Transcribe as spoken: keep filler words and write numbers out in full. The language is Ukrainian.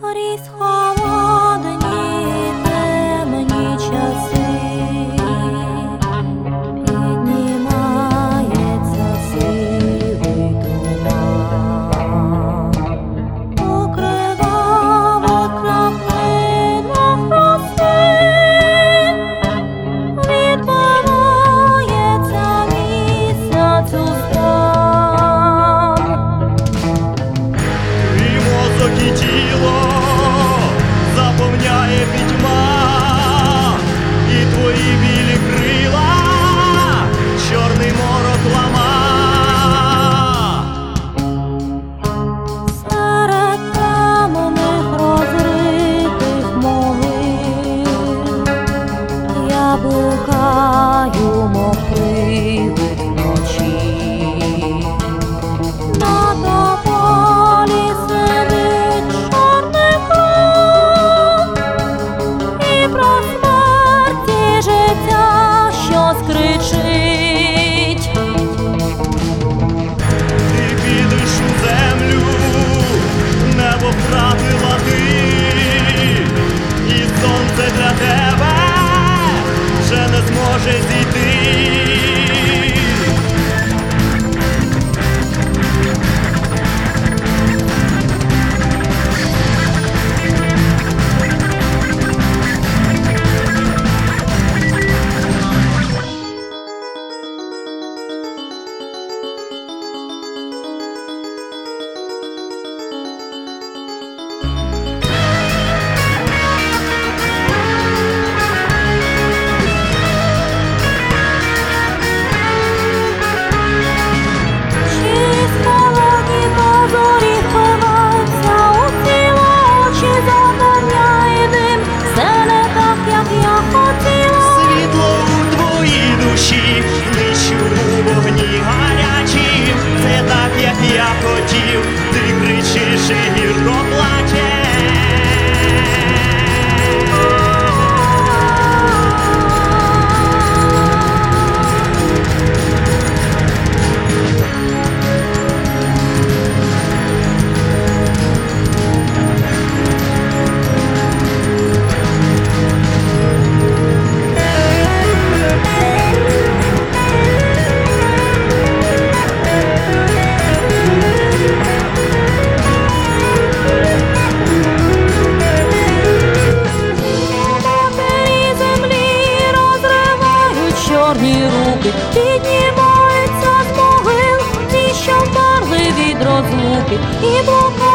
крізь холодні темні часи піднімається сивий туман, покривав от краплинок роси, відбивається місяцю стан. Твій мозок і тіло заповняє пітьма, і твої білі крила чорний морок лама. Серед темних розритих могил я блукаю, мов привид вночі. На тополі сидить чорний кот і про смерть і життя щось кричить. Ти підеш у землю, небо втратила ти, і сонце для тебе вже не зможе зійти. Чиїсь холодні позорі впиваються у тіло, очі заповняє дим. Все не так, як я хотіла. Світло у твоїй душі, знищу у вогні гарячім. Це так, як я хотів, ти кричиш і гірко Матері землі розривають чорні руки, піднімаються з могил ті, що вмерли від розлуки, і блукають